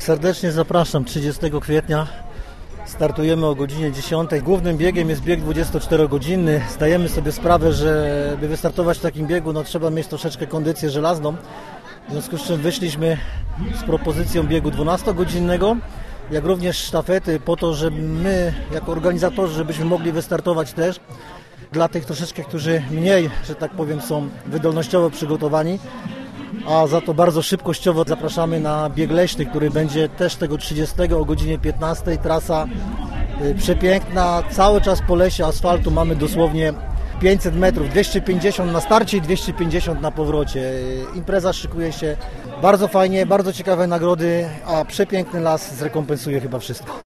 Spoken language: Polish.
Serdecznie zapraszam 30 kwietnia. Startujemy o godzinie 10. Głównym biegiem jest bieg 24-godzinny. Zdajemy sobie sprawę, że by wystartować w takim biegu, trzeba mieć troszeczkę kondycję żelazną. W związku z czym wyszliśmy z propozycją biegu 12-godzinnego, jak również sztafety, po to, że my jako organizatorzy, żebyśmy mogli wystartować też dla tych troszeczkę, którzy mniej, że tak powiem, są wydolnościowo przygotowani, a za to bardzo szybkościowo zapraszamy na bieg leśny, który będzie też tego 30 o godzinie 15. Trasa przepiękna, cały czas po lesie, asfaltu mamy dosłownie 500 metrów, 250 na starcie i 250 na powrocie. Impreza szykuje się bardzo fajnie, bardzo ciekawe nagrody, a przepiękny las zrekompensuje chyba wszystko.